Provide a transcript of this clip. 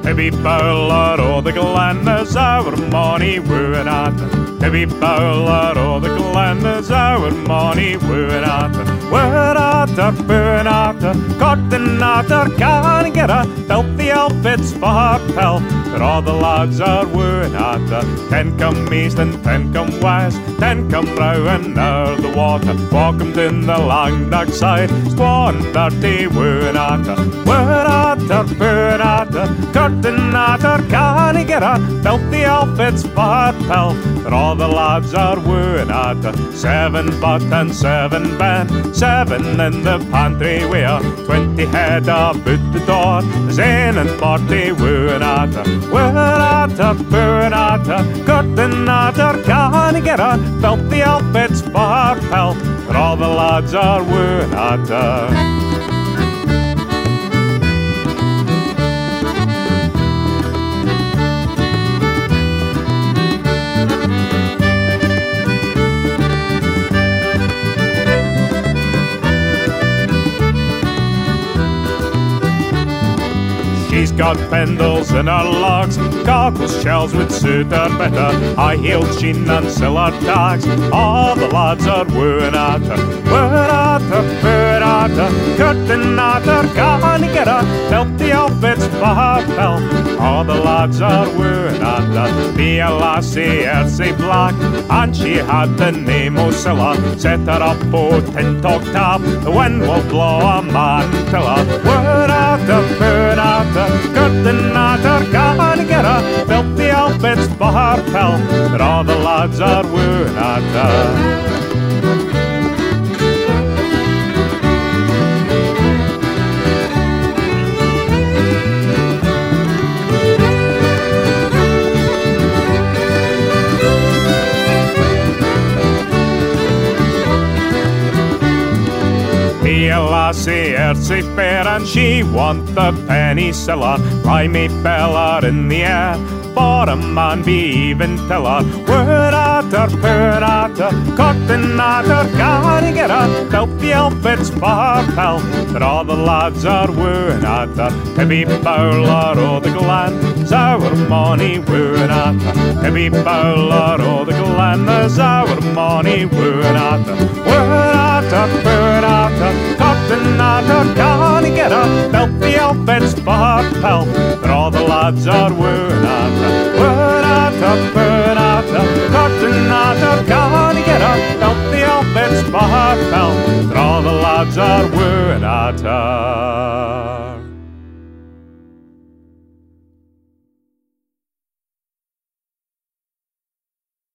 Heavy bowler o' the glen is our money wooing at. Heavy bowler o' the glen is our money wooing at. We're at her, booing at her, cutting at her, can't get her. Filthy outfits for her pelt, but all the lads are wooing at her. 10 come east and 10 come west, 10 come round near the water. Welcome in the Langdagh side, squaw and 30 wooing at her. We're at her, booing at her, cutting at her, can't get her. Filthy outfits for her pelt, but all the lads are wooing at her. 7 butt and 7 bend, 7 in the pantry wear, 20 head about the door, Zane and 40 wooing at her. We're at her, booing at her, cutting at her, can't get her. Filthy outfits for her pelt, but all the lads are wooing at her. She's got pendles in her locks, cockles shells would suit her better. High-heeled sheen and siller tags, all the lads are wooing at her. We're at her, booing at her, cutting at her, can't get her. Filthy outfits for her pelt, all the lads are wooing at her. Be a lassie, earthy black, and she had the name o' Scylla. Set her up o' tin-talk tap, the wind will blow a man till her. We're at her, booing at her, cutting at her, can't get her. Filthy outfits for her pelt, but all the lads are wooing at her. Be a lassie, earthy fair, and she want the penny seller. Lie me bella in the air, for a man be even teller. We're at her, purring at her, cutting at her, can't get her. Filthy outfits for her pelt, but all the lads are wooing at her. Heavy bowler o' the glen is our money wooing at her. Heavy bowler o' the glen is our money wooing at her. We're at her, purring at her, cutting at her, can't get her. Filthy outfits for her pelt, but all the lads are wooing at her. We're at her, purring at her, cutting at her, can't get her. Filthy outfits for her pelt, but all the lads are wooing at her.